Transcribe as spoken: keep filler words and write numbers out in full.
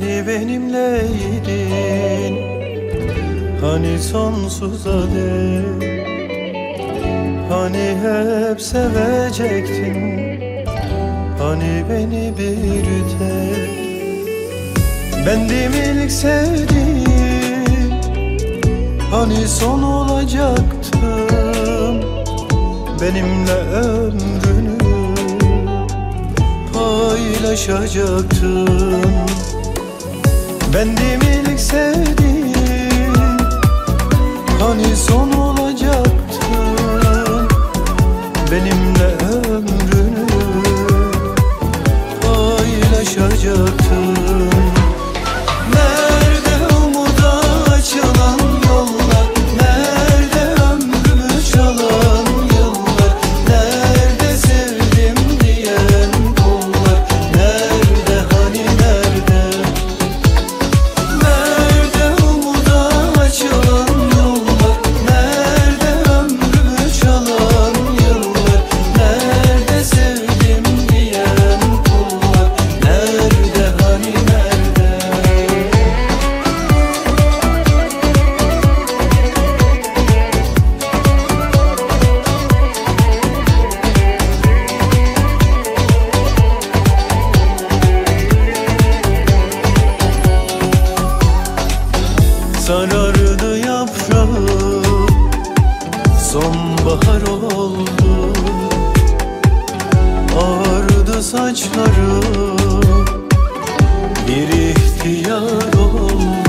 Hani benimleydin, hani sonsuza dek, hani hep sevecektin, hani beni bir tek. Bendim ilk sevdiğim, hani son olacaktım. Benimle ömrünü paylaşacaktın. Bendim ilk sevdiğim, hani son olacaktın. Benimle ömrünü paylaşacaktın. Nerede umuda açılan yollar, nerede ömrümü çalan yıllar, nerede sevdim diyen kullar, nerede hani nerede? Nerede umuda açılan yollar, nerede ömrümü çalan yıllar, nerede sevdim diyen kullar, nerede hani nerede? Sarardı yaprağı, sonbahar oldu. Ağardı saçları, bir ihtiyar oldu.